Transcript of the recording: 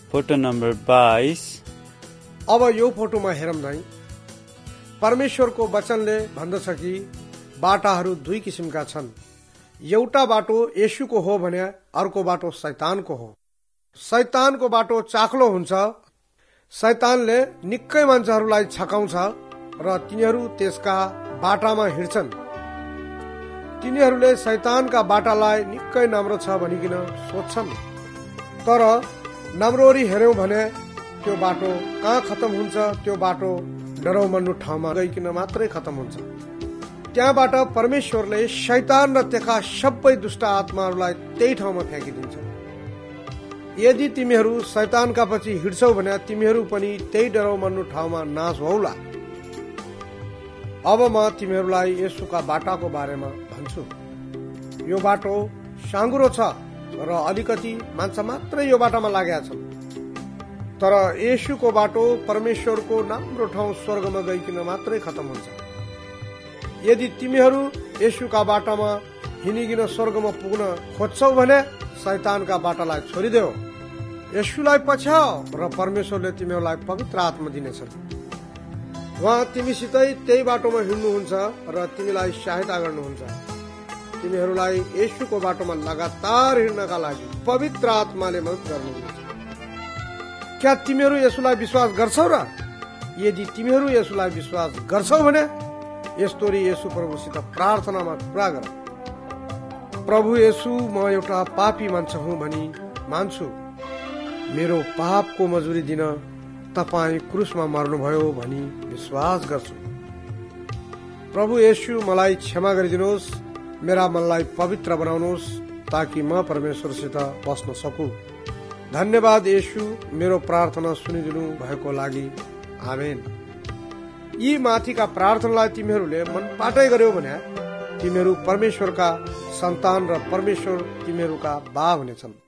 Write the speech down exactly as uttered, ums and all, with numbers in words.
Photo number बाइस। अब यो फोटोमा हेरौँ नै। परमेश्वरको वचनले भन्दछ कि बाटाहरू दुई किसिमका छन्। एउटा बाटो येशूको हो भने अर्को बाटो शैतानको हो। शैतानको बाटो चाख्लो हुन्छ। शैतानले निकै मान्छेहरूलाई छकाउँछ र तिनीहरू त्यसका बाटामा हिँड्छन्। तिनीहरूले शैतानका बाटालाई निकै नम्रो छ भनिकन सोच्छन्, तर नम्रोरी हेर्यौं भने त्यो बाटो कहाँ खतम हुन्छ? त्यो बाटो डराउमर्नु ठाउँमा गइकन मात्रै खतम हुन्छ। त्यहाँबाट परमेश्वरले शैतान र त्यसका सबै दुष्ट आत्माहरूलाई त्यही ठाउँमा फ्याँकिदिन्छ। यदि तिमीहरू शैतानका पछि हिँड्छौ भने तिमीहरू पनि त्यही डराउमर्नु ठाउँमा नाश होउला। अब म तिमीहरूलाई येशूका बाटाको बारेमा भन्छु। यो बाटो साँघुरो छ र अलिकति मान्छे मात्रै यो बाटामा लागेका छन्, तर येशूको बाटो परमेश्वरको राम्रो ठाउँ स्वर्गमा गइकन मात्रै खतम हुन्छ। यदि तिमीहरू येशूका बाटामा हिँडिकन स्वर्गमा पुग्न खोज्छौ भने शैतानका बाटालाई छोडिदेऊ, येशूलाई पछ्याऊ र परमेश्वरले तिमीहरूलाई पवित्र आत्मा दिनेछन्। उहाँ तिमीसितै त्यही बाटोमा हिँड्नुहुन्छ र तिमीलाई सहायता गर्नुहुन्छ। तिमीहरूलाई येशूको बाटोमा लगातार हिँड्नका लागि पवित्र आत्माले मद्दत गर्नुहुन्छ। क्या तिमीहरू येशूलाई विश्वास गर्छौ र? यदि तिमीहरू येशूलाई विश्वास गर्छौ भने यस्तोरी येशू प्रभुसित प्रार्थनामा कुरा गर, प्रभु येशू, म एउटा पापी मान्छे हुँ भनी मान्छु। मेरो पापको मजुरी दिन तपाईँ क्रुसमा मर्नुभयो भनी विश्वास गर्छु। प्रभु येशू, मलाई क्षमा गरिदिनुहोस्, मेरा मनलाई पवित्र बनाउनुहोस् ताकि म परमेश्वरसित बस्न सकूँ। धन्यवाद येशू, मेरो प्रार्थना सुनिदिनु भएको लागि। आमेन। यी माथिका प्रार्थनालाई तिमीहरूले मनपाटै गर्यौ भने तिमीहरू परमेश्वरका सन्तान र परमेश्वर तिमीहरूका बा हुनेछन्।